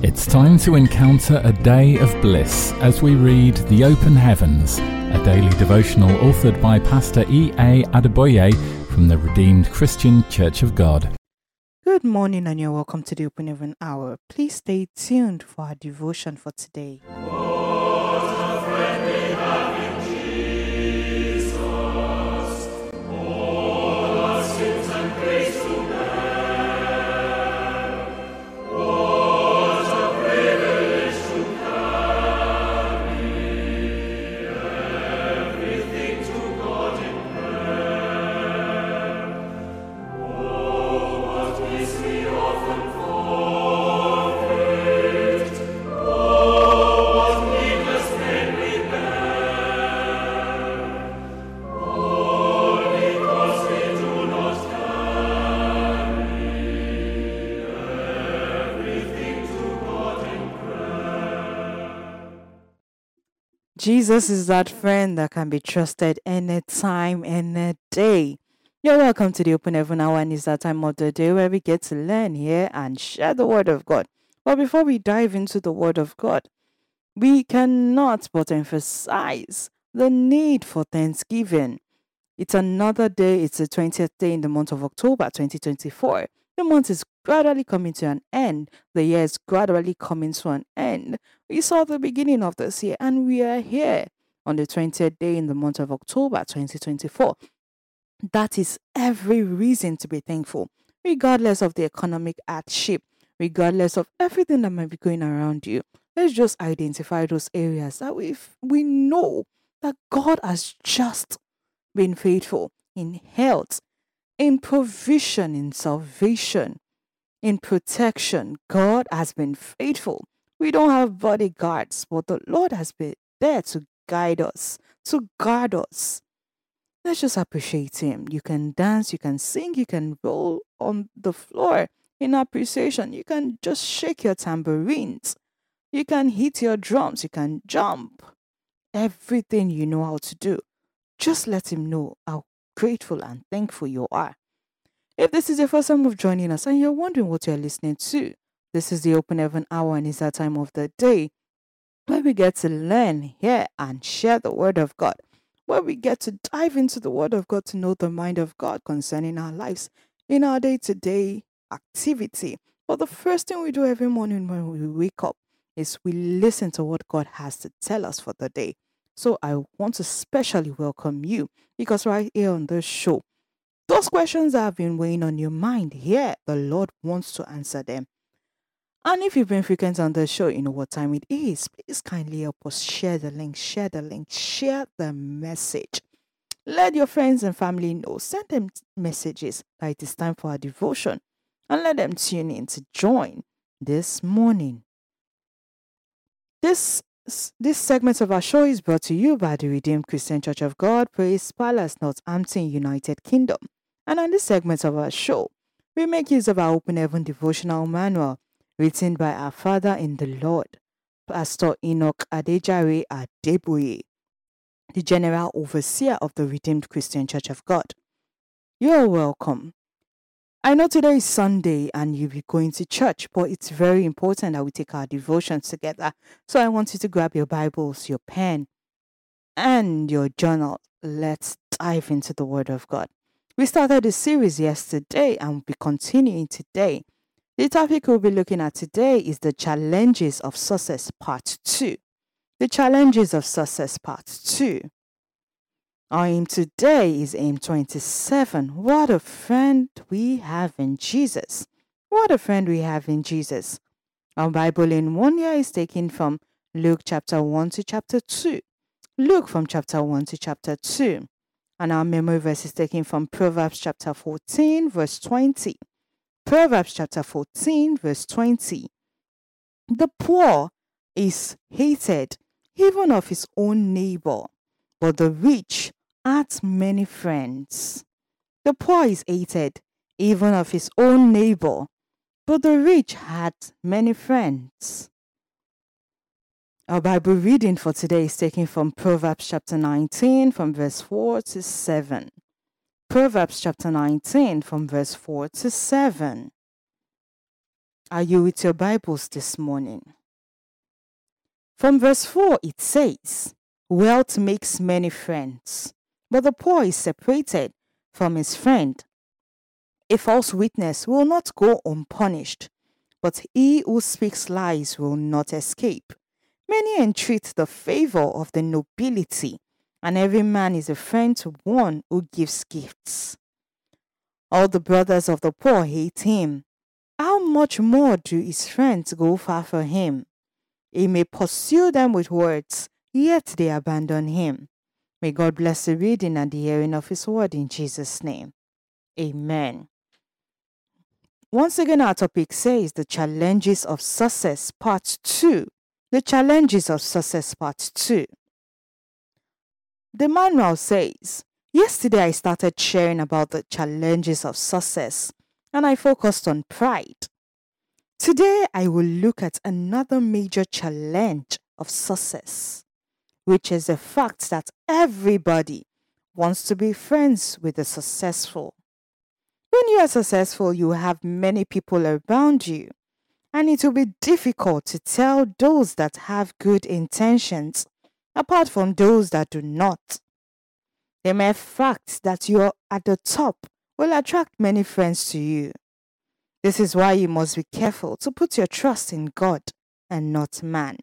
It's time to encounter a day of bliss as we read The Open Heavens, a daily devotional authored by Pastor E.A. Adeboye from the Redeemed Christian Church of God. Good morning and you're welcome to the Open Heaven Hour. Please stay tuned for our devotion for today. Jesus is that friend that can be trusted anytime, any day. You're welcome to the Open Heaven Hour, and it's that time of the day where we get to learn here and share the Word of God. But before we dive into the Word of God, we cannot but emphasize the need for Thanksgiving. It's another day. It's the 20th day in the month of October 2024. The month is gradually coming to an end. The year is gradually coming to an end. We saw the beginning of this year and we are here on the 20th day in the month of October 2024. That is every reason to be thankful, regardless of the economic hardship, regardless of everything that might be going around you. Let's just identify those areas that we know that God has just been faithful in health, in provision, in salvation, in protection. God has been faithful. We don't have bodyguards, but the Lord has been there to guide us, to guard us. Let's just appreciate Him. You can dance, you can sing, you can roll on the floor in appreciation. You can just shake your tambourines. You can hit your drums. You can jump. Everything you know how to do. Just let Him know how grateful and thankful you are. If this is your first time of joining us and you're wondering what you're listening to, this is the Open Heaven Hour, and it's that time of the day where we get to learn, hear, and share the Word of God, where we get to dive into the Word of God to know the mind of God concerning our lives in our day-to-day activity. But the first thing we do every morning when we wake up is we listen to what God has to tell us for the day. So I want to specially welcome you, because right here on this show, those questions that have been weighing on your mind here, the Lord wants to answer them. And if you've been frequent on the show, you know what time it is. Please kindly help us share the link, share the message. Let your friends and family know. Send them messages that it is time for our devotion, and let them tune in to join this morning. This segment of our show is brought to you by the Redeemed Christian Church of God, Praise Palace, Northampton, United Kingdom. And on this segment of our show, we make use of our Open Heaven devotional manual written by our Father in the Lord, Pastor Enoch Adejare Adeboye, the General Overseer of the Redeemed Christian Church of God. You're welcome. I know today is Sunday and you'll be going to church, but it's very important that we take our devotions together. So I want you to grab your Bibles, your pen, and your journal. Let's dive into the Word of God. We started this series yesterday and we'll be continuing today. The topic we'll be looking at today is the challenges of success part 2. The challenges of success part 2. Our aim today is aim 27. What a friend we have in Jesus. What a friend we have in Jesus. Our Bible in 1 year is taken from Luke chapter 1 to chapter 2. Luke from chapter 1 to chapter 2. And our memory verse is taken from Proverbs chapter 14 verse 20. Proverbs chapter 14 verse 20. The poor is hated even of his own neighbor, but the rich hath many friends. The poor is hated even of his own neighbor, but the rich hath many friends. Our Bible reading for today is taken from Proverbs chapter 19 from verse 4 to 7. Proverbs chapter 19 from verse 4 to 7. Are you with your Bibles this morning? From verse 4, it says, "Wealth makes many friends, but the poor is separated from his friend. A false witness will not go unpunished, but he who speaks lies will not escape. Many entreat the favor of the nobility, and every man is a friend to one who gives gifts. All the brothers of the poor hate him. How much more do his friends go far for him? He may pursue them with words, yet they abandon him." May God bless the reading and the hearing of his word in Jesus' name. Amen. Once again, our topic says the challenges of success, part 2. The challenges of success, part 2. The manual says, yesterday I started sharing about the challenges of success and I focused on pride. Today I will look at another major challenge of success, which is the fact that everybody wants to be friends with the successful. When you are successful, you have many people around you, and it will be difficult to tell those that have good intentions apart from those that do not. The mere fact that you are at the top will attract many friends to you. This is why you must be careful to put your trust in God and not man.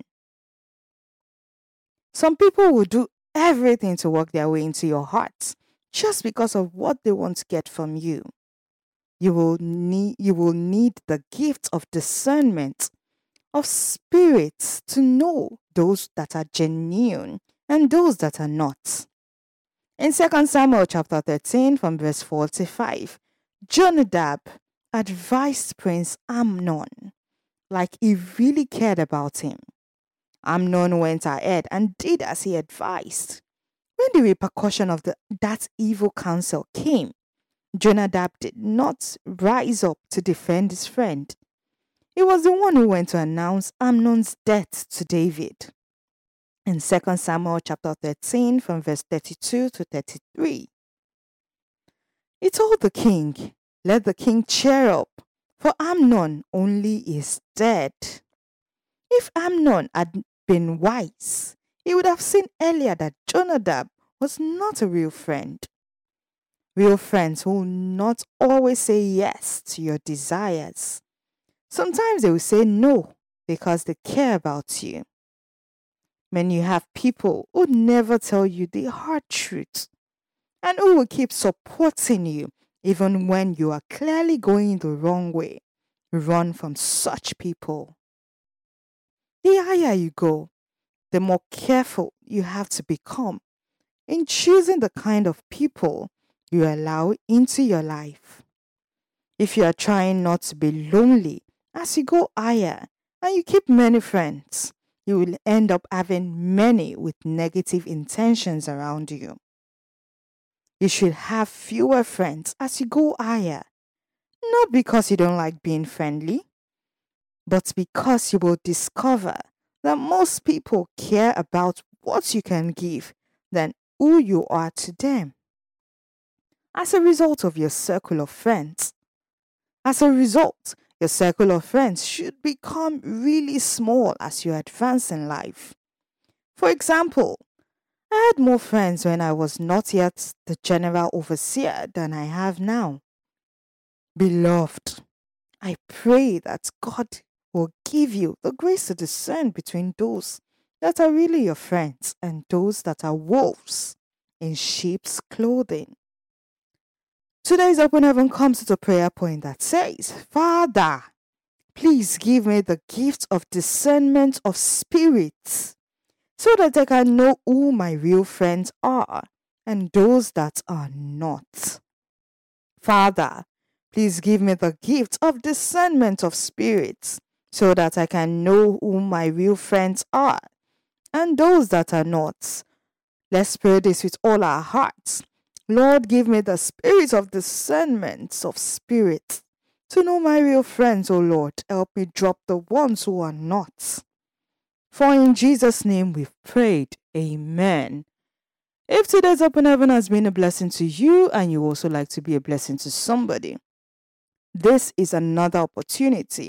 Some people will do everything to work their way into your heart just because of what they want to get from you. You will need the gift of discernment of spirits to know those that are genuine and those that are not. In 2 Samuel chapter 13 from verse 45, Jonadab advised Prince Amnon like he really cared about him. Amnon went ahead and did as he advised. When the repercussion of that evil counsel came, Jonadab did not rise up to defend his friend. He was the one who went to announce Amnon's death to David. In 2 Samuel chapter 13 from verse 32 to 33, he told the king, "Let the king cheer up, for Amnon only is dead." If Amnon had been wise, he would have seen earlier that Jonadab was not a real friend. Real friends will not always say yes to your desires. Sometimes they will say no because they care about you. When you have people who never tell you the hard truth and who will keep supporting you even when you are clearly going the wrong way, run from such people. The higher you go, the more careful you have to become in choosing the kind of people you allow into your life. If you are trying not to be lonely as you go higher and you keep many friends, you will end up having many with negative intentions around you. You should have fewer friends as you go higher, not because you don't like being friendly, but because you will discover that most people care about what you can give than who you are to them. As a result of your circle of friends, your circle of friends should become really small as you advance in life. For example, I had more friends when I was not yet the general overseer than I have now. Beloved, I pray that God will give you the grace to discern between those that are really your friends and those that are wolves in sheep's clothing. Today's Open Heaven comes to the prayer point that says, "Father, please give me the gift of discernment of spirits so that I can know who my real friends are and those that are not. Father, please give me the gift of discernment of spirits so that I can know who my real friends are and those that are not." Let's pray this with all our hearts. Lord, give me the spirit of discernment of spirit to know my real friends, O Lord. Help me drop the ones who are not. For in Jesus' name we've prayed. Amen. If today's Open Heaven has been a blessing to you and you also like to be a blessing to somebody, this is another opportunity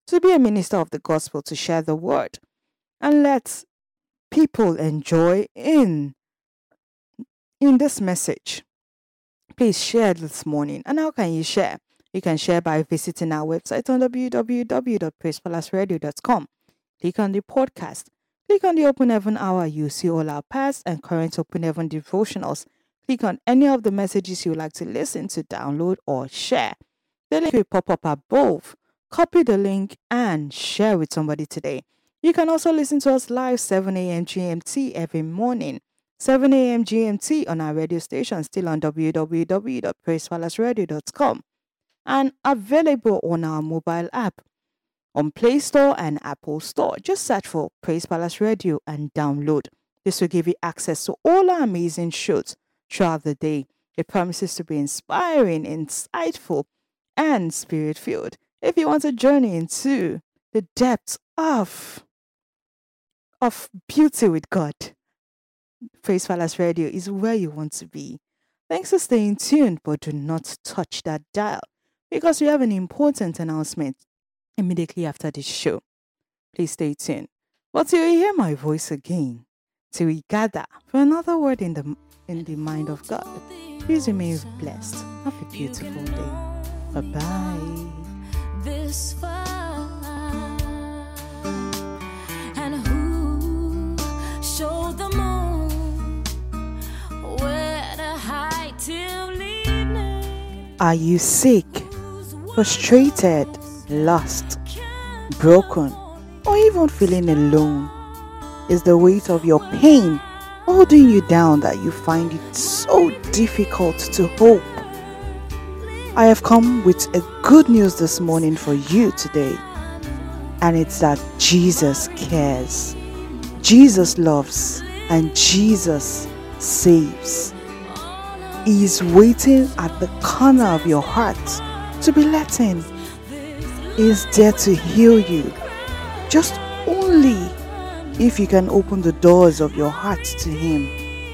to be a minister of the gospel, to share the word, and let people enjoy in this message. Please share this morning. And how can you share? You can share by visiting our website on www.praisepalaceradio.com. Click on the podcast. Click on the Open Heaven Hour. You'll see all our past and current Open Heaven devotionals. Click on any of the messages you would like to listen to, download, or share. The link will pop up above. Copy the link and share with somebody today. You can also listen to us live 7 a.m. GMT every morning. 7 a.m. GMT on our radio station, still on www.praisepalaceradio.com, and available on our mobile app on Play Store and Apple Store. Just search for Praise Palace Radio and download. This will give you access to all our amazing shows throughout the day. It promises to be inspiring, insightful, and spirit-filled. If you want to journey into the depths of beauty with God, Praise Palace Radio is where you want to be. Thanks for staying tuned, but do not touch that dial because we have an important announcement immediately after this show. Please stay tuned. But till you hear my voice again, till we gather for another word in the mind of God, please remain blessed. Have a beautiful day. Bye-bye. This far, and who showed the moon where to hide till evening? Are you sick, frustrated, lost, broken, or even feeling alone? Is the weight of your pain holding you down that you find it so difficult to hope? I have come with a good news this morning for you today, and it's that Jesus cares, Jesus loves, and Jesus saves. He is waiting at the corner of your heart to be let in. He is there to heal you, just only if you can open the doors of your heart to Him.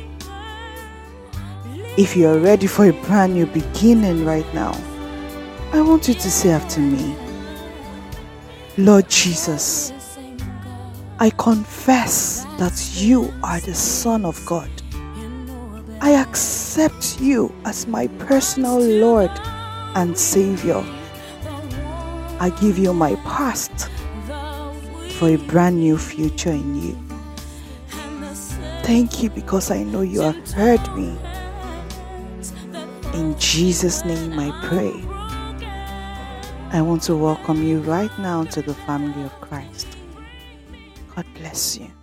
If you are ready for a brand new beginning right now, I want you to say after me, Lord Jesus, I confess that you are the Son of God. I accept you as my personal Lord and Savior. I give you my past for a brand new future in you. Thank you because I know you have heard me. In Jesus' name I pray. I want to welcome you right now to the family of Christ. God bless you.